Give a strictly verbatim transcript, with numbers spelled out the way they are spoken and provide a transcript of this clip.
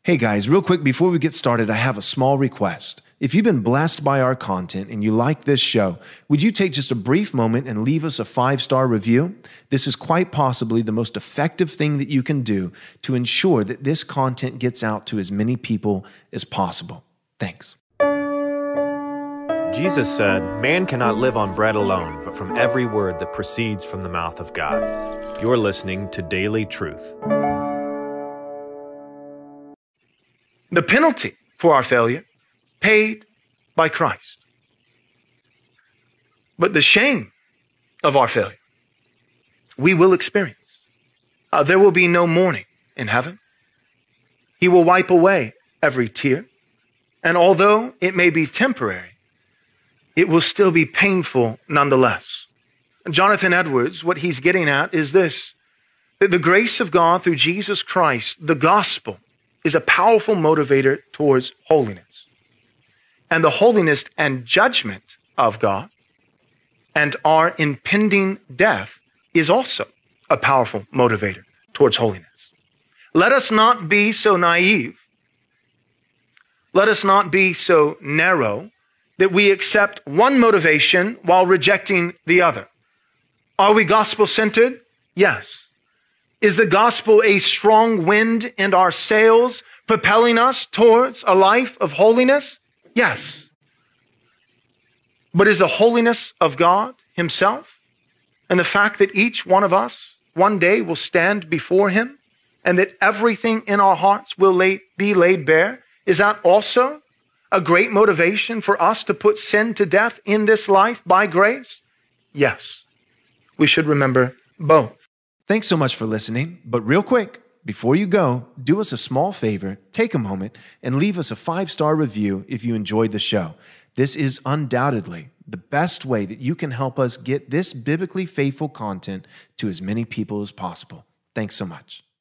Hey guys, real quick before we get started, I have a small request. If you've been blessed by our content and you like this show, would you take just a brief moment and leave us a five-star review? This is quite possibly the most effective thing that you can do to ensure that this content gets out to as many people as possible. Thanks. Jesus said, "Man cannot live on bread alone, but from every word that proceeds from the mouth of God." You're listening to Daily Truth. The penalty for our failure paid by Christ. But the shame of our failure we will experience. Uh, there will be no mourning in heaven. He will wipe away every tear. And although it may be temporary, it will still be painful nonetheless. Jonathan Edwards, what he's getting at is this, that the grace of God through Jesus Christ, the gospel, is a powerful motivator towards holiness. And the holiness and judgment of God and our impending death is also a powerful motivator towards holiness. Let us not be so naive. Let us not be so narrow that we accept one motivation while rejecting the other. Are we gospel-centered? Yes. Is the gospel a strong wind in our sails, propelling us towards a life of holiness? Yes. But is the holiness of God himself and the fact that each one of us one day will stand before him and that everything in our hearts will lay, be laid bare, is that also a great motivation for us to put sin to death in this life by grace? Yes. We should remember both. Thanks so much for listening, but real quick, before you go, do us a small favor, take a moment, and leave us a five-star review if you enjoyed the show. This is undoubtedly the best way that you can help us get this biblically faithful content to as many people as possible. Thanks so much.